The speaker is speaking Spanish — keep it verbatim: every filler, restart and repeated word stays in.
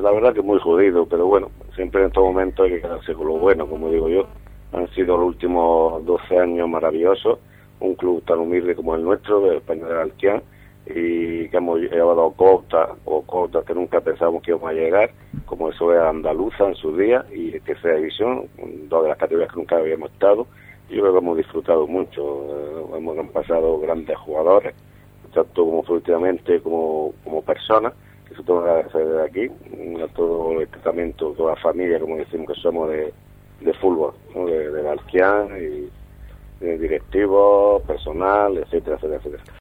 la verdad que muy jodido, pero bueno, siempre en estos momentos hay que quedarse con lo bueno, como digo yo. Han sido los últimos doce años maravillosos, un club tan humilde como el nuestro, de España de Valquián, y que hemos llevado cotas, o cotas que nunca pensábamos que íbamos a llegar, como eso es Andaluza en su día, y tercera división, dos de las categorías que nunca habíamos estado. Yo creo que hemos disfrutado mucho, eh, hemos han pasado grandes jugadores, tanto como futbolísticamente como, como personas, que se tengo que agradecer desde aquí, a todo el tratamiento, toda la familia, como decimos que somos de, de fútbol, ¿no? de, de Valquián, y de directivos, personal, etcétera, etcétera, etcétera.